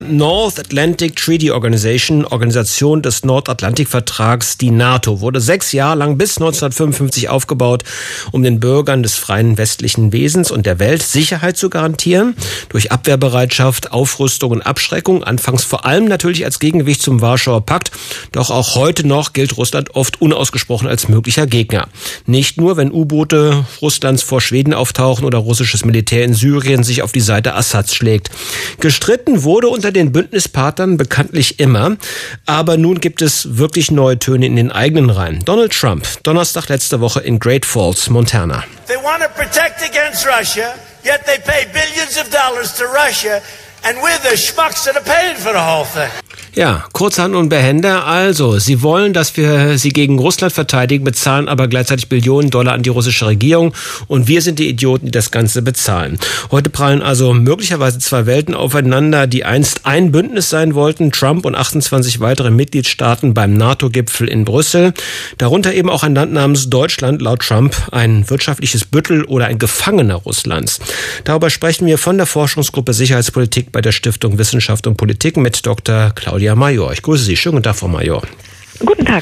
North Atlantic Treaty Organization, Organisation des Nordatlantikvertrags, die NATO, wurde 6 Jahre lang bis 1955 aufgebaut, um den Bürgern des freien westlichen Wesens und der Welt Sicherheit zu garantieren. Durch Abwehrbereitschaft, Aufrüstung und Abschreckung, anfangs vor allem natürlich als Gegengewicht zum Warschauer Pakt. Doch auch heute noch gilt Russland oft unausgesprochen als möglicher Gegner. Nicht nur, wenn U-Boote Russlands vor Schweden auftauchen oder russisches Militär in Syrien sich auf die Seite Assads schlägt. Gestritten wurde unter den Bündnispartnern bekanntlich immer. Aber nun gibt es wirklich neue Töne in den eigenen Reihen. Donald Trump, Donnerstag letzte Woche in Great Falls, Montana. They want to protect against Russia, yet they pay billions of dollars to Russia, and we're the schmucks that are paying for the whole thing. Ja, kurzhand und behende. Also, sie wollen, dass wir sie gegen Russland verteidigen, bezahlen aber gleichzeitig Billionen Dollar an die russische Regierung. Und wir sind die Idioten, die das Ganze bezahlen. Heute prallen also möglicherweise 2 Welten aufeinander, die einst ein Bündnis sein wollten. Trump und 28 weitere Mitgliedstaaten beim NATO-Gipfel in Brüssel. Darunter eben auch ein Land namens Deutschland, laut Trump ein wirtschaftliches Büttel oder ein Gefangener Russlands. Darüber sprechen wir von der Forschungsgruppe Sicherheitspolitik bei der Stiftung Wissenschaft und Politik mit Dr. Claudia Major. Ich grüße Sie. Schönen guten Tag, Frau Major. Guten Tag.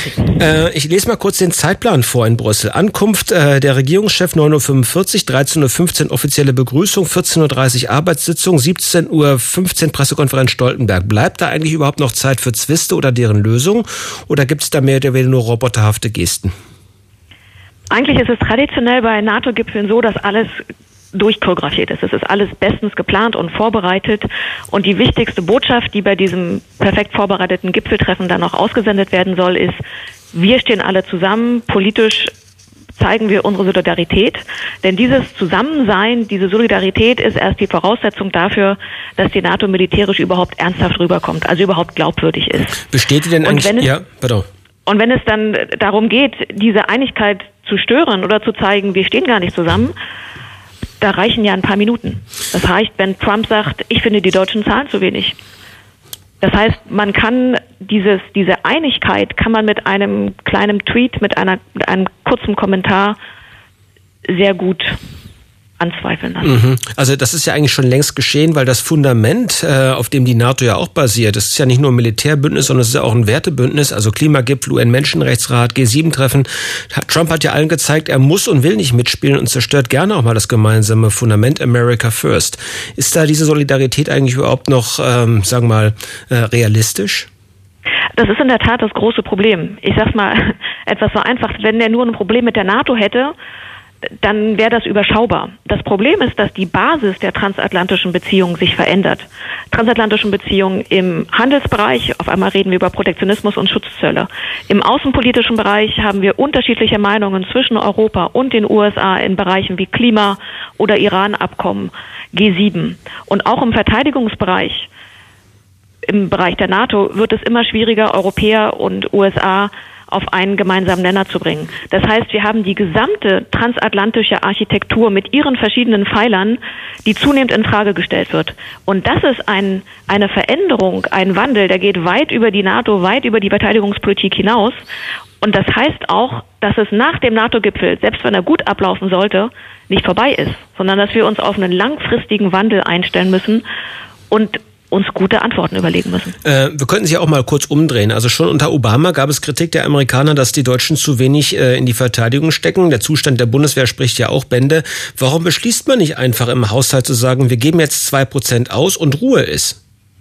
Ich lese mal kurz den Zeitplan vor in Brüssel. Ankunft der Regierungschef 9.45 Uhr, 13.15 Uhr offizielle Begrüßung, 14.30 Uhr Arbeitssitzung, 17.15 Uhr Pressekonferenz Stoltenberg. Bleibt da eigentlich überhaupt noch Zeit für Zwiste oder deren Lösung? Oder gibt es da mehr oder weniger nur roboterhafte Gesten? Eigentlich ist es traditionell bei NATO-Gipfeln so, dass alles durchchoreografiert ist. Es ist alles bestens geplant und vorbereitet. Und die wichtigste Botschaft, die bei diesem perfekt vorbereiteten Gipfeltreffen dann auch ausgesendet werden soll, ist, wir stehen alle zusammen. Politisch zeigen wir unsere Solidarität. Denn dieses Zusammensein, diese Solidarität ist erst die Voraussetzung dafür, dass die NATO militärisch überhaupt ernsthaft rüberkommt, also überhaupt glaubwürdig ist. Besteht die denn eigentlich? Ja, pardon. Und wenn es dann darum geht, diese Einigkeit zu stören oder zu zeigen, wir stehen gar nicht zusammen, da reichen ja ein paar Minuten. Das heißt, wenn Trump sagt, ich finde die Deutschen zahlen zu wenig. Das heißt, man kann diese Einigkeit kann man mit einem kleinen Tweet, mit einem kurzen Kommentar sehr gut anzweifeln lassen. Also das ist ja eigentlich schon längst geschehen, weil das Fundament, auf dem die NATO ja auch basiert, das ist ja nicht nur ein Militärbündnis, sondern es ist ja auch ein Wertebündnis, also Klimagipfel, UN-Menschenrechtsrat, G7-Treffen. Trump hat ja allen gezeigt, er muss und will nicht mitspielen und zerstört gerne auch mal das gemeinsame Fundament America First. Ist da diese Solidarität eigentlich überhaupt noch, sagen wir mal, realistisch? Das ist in der Tat das große Problem. Ich sag's mal etwas so einfach, wenn er nur ein Problem mit der NATO hätte, dann wäre das überschaubar. Das Problem ist, dass die Basis der transatlantischen Beziehungen sich verändert. Transatlantischen Beziehungen im Handelsbereich, auf einmal reden wir über Protektionismus und Schutzzölle. Im außenpolitischen Bereich haben wir unterschiedliche Meinungen zwischen Europa und den USA in Bereichen wie Klima- oder Iran-Abkommen, G7. Und auch im Verteidigungsbereich, im Bereich der NATO, wird es immer schwieriger, Europäer und USA auf einen gemeinsamen Nenner zu bringen. Das heißt, wir haben die gesamte transatlantische Architektur mit ihren verschiedenen Pfeilern, die zunehmend in Frage gestellt wird. Und das ist eine Veränderung, ein Wandel, der geht weit über die NATO, weit über die Verteidigungspolitik hinaus. Und das heißt auch, dass es nach dem NATO-Gipfel, selbst wenn er gut ablaufen sollte, nicht vorbei ist, sondern dass wir uns auf einen langfristigen Wandel einstellen müssen und uns gute Antworten überlegen müssen. Wir könnten sie auch mal kurz umdrehen. Also schon unter Obama gab es Kritik der Amerikaner, dass die Deutschen zu wenig in die Verteidigung stecken. Der Zustand der Bundeswehr spricht ja auch Bände. Warum beschließt man nicht einfach im Haushalt zu sagen, wir geben jetzt 2% aus und Ruhe ist?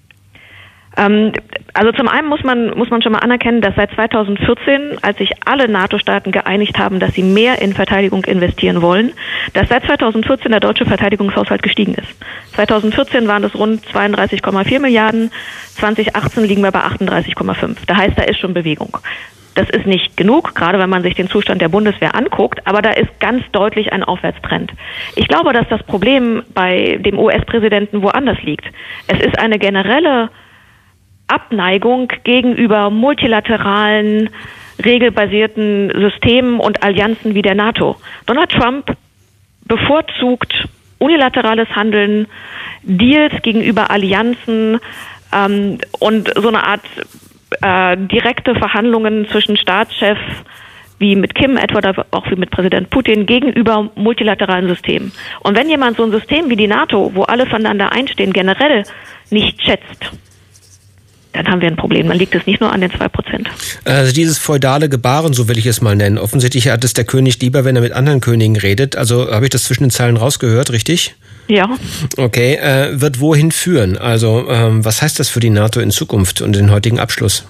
Also zum einen muss man schon mal anerkennen, dass seit 2014, als sich alle NATO-Staaten geeinigt haben, dass sie mehr in Verteidigung investieren wollen, dass seit 2014 der deutsche Verteidigungshaushalt gestiegen ist. 2014 waren es rund 32,4 Milliarden, 2018 liegen wir bei 38,5. Das heißt, da ist schon Bewegung. Das ist nicht genug, gerade wenn man sich den Zustand der Bundeswehr anguckt, aber da ist ganz deutlich ein Aufwärtstrend. Ich glaube, dass das Problem bei dem US-Präsidenten woanders liegt. Es ist eine generelle Abneigung gegenüber multilateralen, regelbasierten Systemen und Allianzen wie der NATO. Donald Trump bevorzugt unilaterales Handeln, Deals gegenüber Allianzen und so eine Art direkte Verhandlungen zwischen Staatschefs wie mit Kim etwa oder auch wie mit Präsident Putin gegenüber multilateralen Systemen. Und wenn jemand so ein System wie die NATO, wo alle voneinander einstehen, generell nicht schätzt, dann haben wir ein Problem. Dann liegt es nicht nur an den 2%. Also dieses feudale Gebaren, so will ich es mal nennen. Offensichtlich hat es der König lieber, wenn er mit anderen Königen redet. Also habe ich das zwischen den Zeilen rausgehört, richtig? Ja. Okay, wird wohin führen? Also was heißt das für die NATO in Zukunft und den heutigen Abschluss?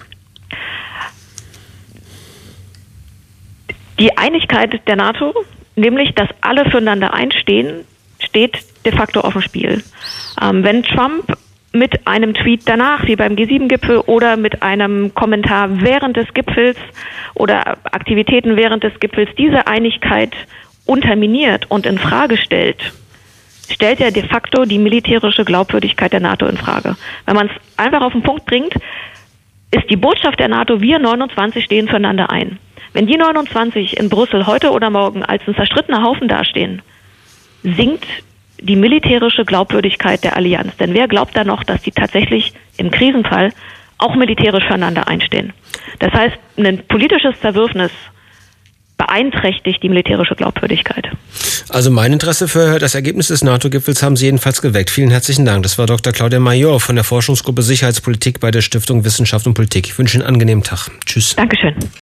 Die Einigkeit der NATO, nämlich, dass alle füreinander einstehen, steht de facto auf dem Spiel. Wenn Trump mit einem Tweet danach, wie beim G7-Gipfel, oder mit einem Kommentar während des Gipfels oder Aktivitäten während des Gipfels diese Einigkeit unterminiert und in Frage stellt, stellt er de facto die militärische Glaubwürdigkeit der NATO in Frage. Wenn man es einfach auf den Punkt bringt, ist die Botschaft der NATO, wir 29 stehen füreinander ein. Wenn die 29 in Brüssel heute oder morgen als ein zerstrittener Haufen dastehen, sinkt die militärische Glaubwürdigkeit der Allianz. Denn wer glaubt da noch, dass die tatsächlich im Krisenfall auch militärisch füreinander einstehen? Das heißt, ein politisches Zerwürfnis beeinträchtigt die militärische Glaubwürdigkeit. Also mein Interesse für das Ergebnis des NATO-Gipfels haben Sie jedenfalls geweckt. Vielen herzlichen Dank. Das war Dr. Claudia Major von der Forschungsgruppe Sicherheitspolitik bei der Stiftung Wissenschaft und Politik. Ich wünsche Ihnen einen angenehmen Tag. Tschüss. Dankeschön.